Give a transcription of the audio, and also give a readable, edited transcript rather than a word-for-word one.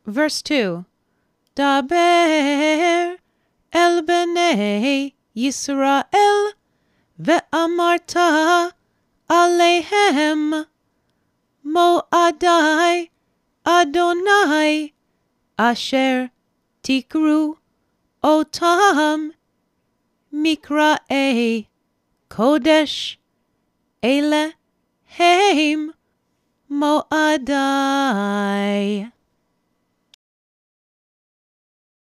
Verse 2. Daber el bnei Yisrael ve'amarta alehem Mo'adai Adonai asher tikru otam mikra'ei kodesh elehem Mo'adai.